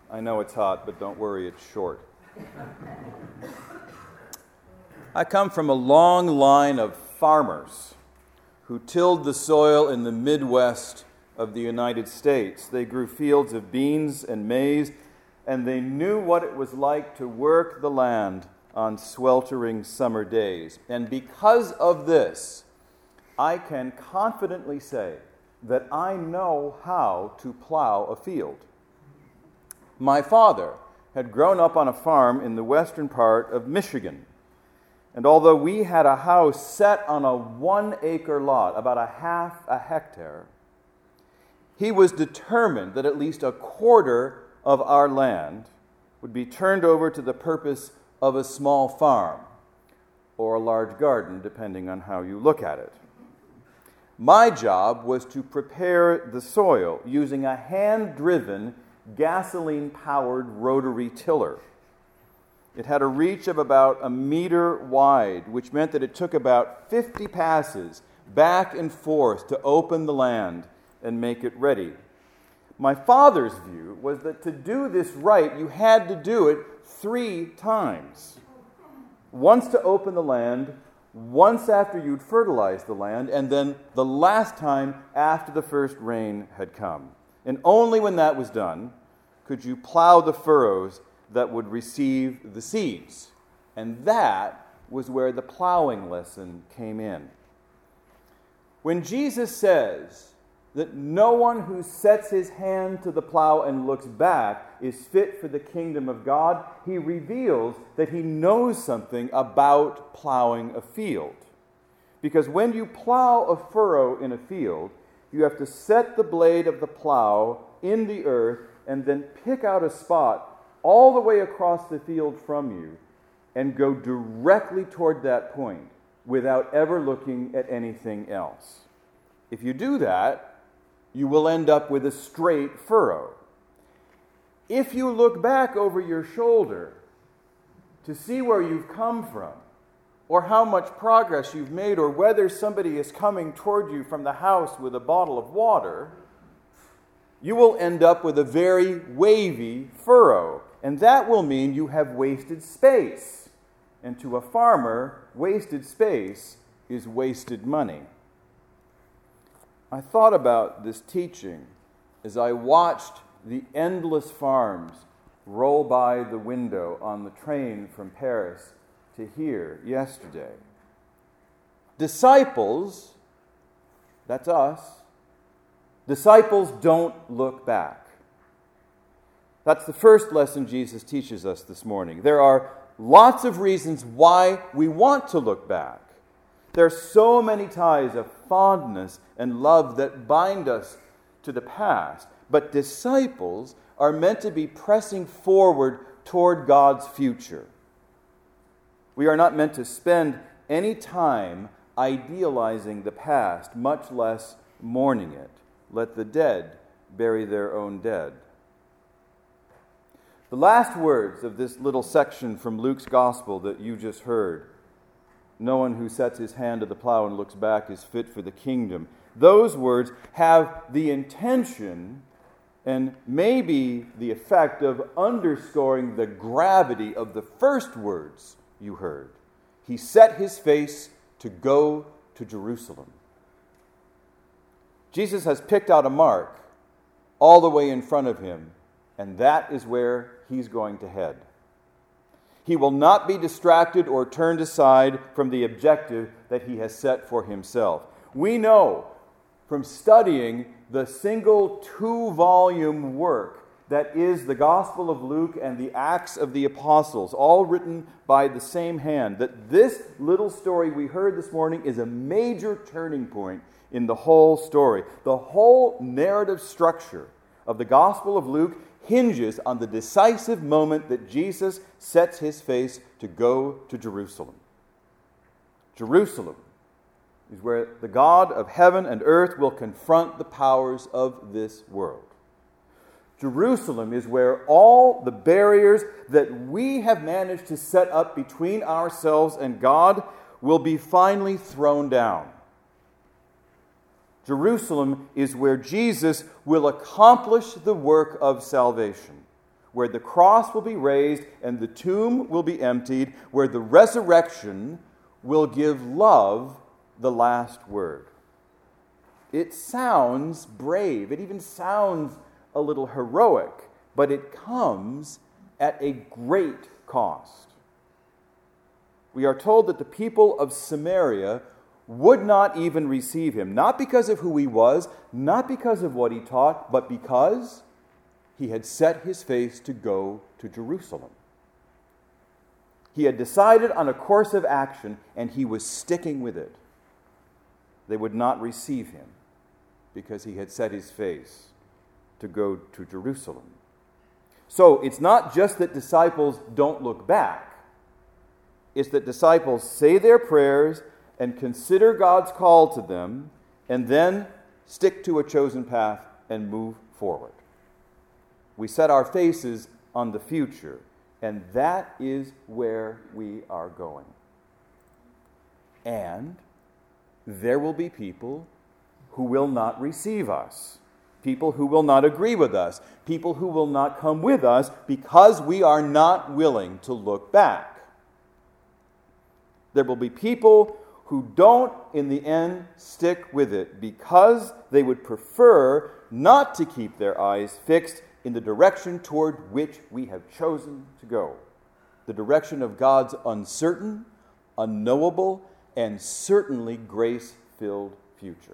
I know it's hot, but don't worry, it's short. I come from a long line of farmers who tilled the soil in the Midwest of the United States. They grew fields of beans and maize, and they knew what it was like to work the land on sweltering summer days. And because of this, I can confidently say that I know how to plow a field. My father had grown up on a farm in the western part of Michigan. And although we had a house set on a 1-acre lot, about a half a hectare, he was determined that at least a quarter of our land would be turned over to the purpose of a small farm or a large garden, depending on how you look at it. My job was to prepare the soil using a hand-driven, gasoline-powered rotary tiller. It had a reach of about a meter wide, which meant that it took about 50 passes back and forth to open the land and make it ready. My father's view was that to do this right, you had to do it 3 times. Once to open the land, once after you'd fertilized the land, and then the last time after the first rain had come. And only when that was done could you plow the furrows that would receive the seeds. And that was where the plowing lesson came in. When Jesus says that no one who sets his hand to the plow and looks back is fit for the kingdom of God, he reveals that he knows something about plowing a field. Because when you plow a furrow in a field, you have to set the blade of the plow in the earth and then pick out a spot all the way across the field from you and go directly toward that point without ever looking at anything else. If you do that, you will end up with a straight furrow. If you look back over your shoulder to see where you've come from, or how much progress you've made, or whether somebody is coming toward you from the house with a bottle of water, you will end up with a very wavy furrow. And that will mean you have wasted space. And to a farmer, wasted space is wasted money. I thought about this teaching as I watched the endless farms roll by the window on the train from Paris to here yesterday. Disciples, that's us, disciples don't look back. That's the first lesson Jesus teaches us this morning. There are lots of reasons why we want to look back. There are so many ties of fondness and love that bind us to the past. But disciples are meant to be pressing forward toward God's future. We are not meant to spend any time idealizing the past, much less mourning it. Let the dead bury their own dead. The last words of this little section from Luke's Gospel that you just heard, no one who sets his hand to the plow and looks back is fit for the kingdom. Those words have the intention and maybe the effect of underscoring the gravity of the first words you heard. He set his face to go to Jerusalem. Jesus has picked out a mark all the way in front of him, and that is where he's going to head. He will not be distracted or turned aside from the objective that he has set for himself. We know from studying the single 2-volume work that is the Gospel of Luke and the Acts of the Apostles, all written by the same hand, that this little story we heard this morning is a major turning point in the whole story. The whole narrative structure of the Gospel of Luke hinges on the decisive moment that Jesus sets his face to go to Jerusalem. Jerusalem is where the God of heaven and earth will confront the powers of this world. Jerusalem is where all the barriers that we have managed to set up between ourselves and God will be finally thrown down. Jerusalem is where Jesus will accomplish the work of salvation, where the cross will be raised and the tomb will be emptied, where the resurrection will give love the last word. It sounds brave. It even sounds a little heroic, but it comes at a great cost. We are told that the people of Samaria would not even receive him, not because of who he was, not because of what he taught, but because he had set his face to go to Jerusalem. He had decided on a course of action, and he was sticking with it. They would not receive him because he had set his face to go to Jerusalem. So it's not just that disciples don't look back. It's that disciples say their prayers and consider God's call to them, and then stick to a chosen path and move forward. We set our faces on the future, and that is where we are going. And there will be people who will not receive us, people who will not agree with us, people who will not come with us because we are not willing to look back. There will be people who don't, in the end, stick with it because they would prefer not to keep their eyes fixed in the direction toward which we have chosen to go, the direction of God's uncertain, unknowable, and certainly grace-filled future.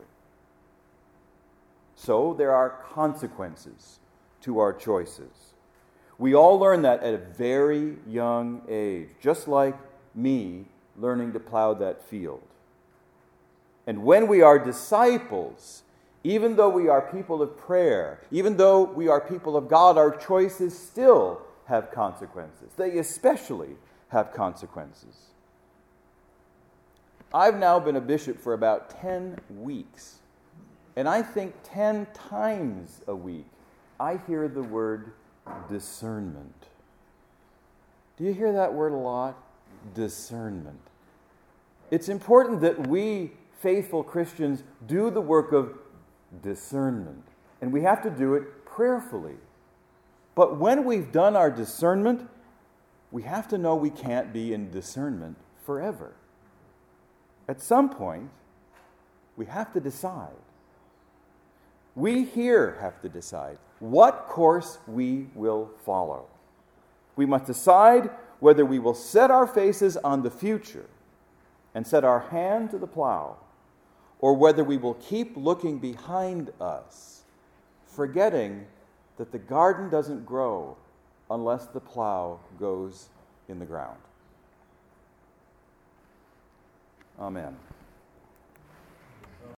So there are consequences to our choices. We all learn that at a very young age, just like me learning to plow that field. And when we are disciples, even though we are people of prayer, even though we are people of God, our choices still have consequences. They especially have consequences. I've now been a bishop for about 10 weeks. And I think 10 times a week, I hear the word discernment. Do you hear that word a lot? Discernment. It's important that we, faithful Christians, do the work of discernment. And we have to do it prayerfully. But when we've done our discernment, we have to know we can't be in discernment forever. At some point, we have to decide. We here have to decide what course we will follow. We must decide whether we will set our faces on the future and set our hand to the plow, or whether we will keep looking behind us, forgetting that the garden doesn't grow unless the plow goes in the ground. Amen.